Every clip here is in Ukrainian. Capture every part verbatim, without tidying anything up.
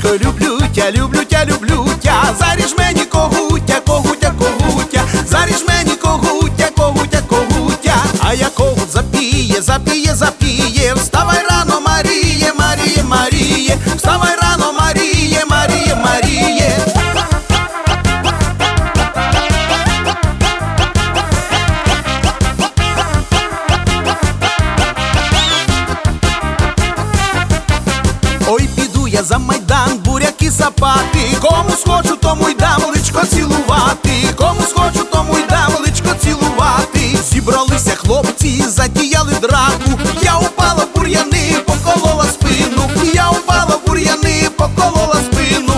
Марічко, люблю тя, люблю тя, люблю тя. Заріж мені когутя, когутя, когутя. Заріж мені когутя, когутя, когутя. А я когут запіє, запіє, запіє. Вставай рано, Маріє, Маріє, Маріє. Вставай рано, Маріє, Маріє, Маріє. Ой, піду я за майдан, буряки сапати. Комусь хочу, тому й дам личко цілувати. Комусь хочу, тому й дам личко цілувати. Зібралися хлопці, затіяли драку. Я упала в бур'яни, поколола спину. Я упала в бур'яни, поколола спину.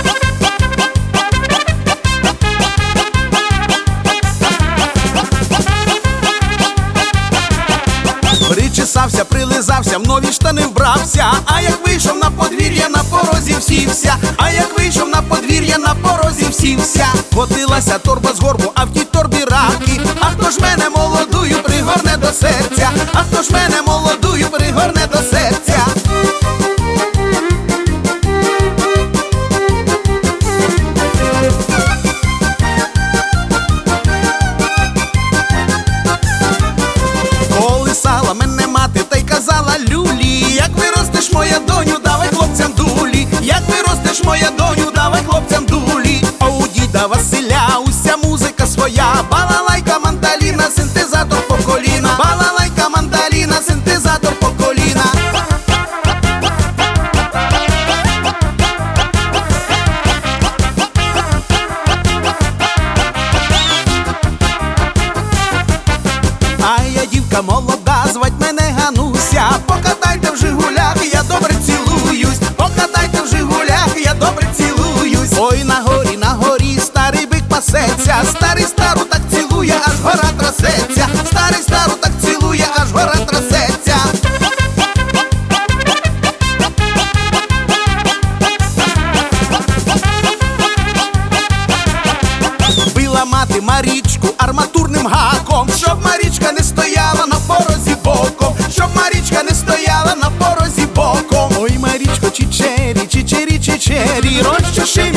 Причесався, прилизався, в нові штани вбрався. А як вийшов на подвір'я, на порозі всівся. А як вийшов на подвір'я, на порозі всівся. Котилася торба з горбу, а в тій торбі раки. А хто ж мене молодую пригорне до серця? А хто ж мене молодую пригорне до серця? Колисала мене мати та й казала люлі: як виростеш, моя доню, давай хлопцям дулі. Як виростеш, моя доню, давай хлопцям дулі. А у діда Василя уся музика своя. Балалайка, мандаліна, синтезатор по коліна. Балалайка, мандаліна, синтезатор по коліна. А я дівка молода, звать мене Гануся. Покатайте в Жигулях, я добре цілуюсь. Покатайте в Жигулях, я добре цілуюсь. Ой, на горі, на горі старий бик пасеться. Старий стару так цілує, аж гора трасеться. Старий стару так цілує, аж гора трасеться. Била мати Марічку арматурним гаком, щоб Марічка не стояла на порозі боком. Щоб Марічка не стояла на порозі боком. Ой, Марічко, чичері, чичері, чичері, розчеши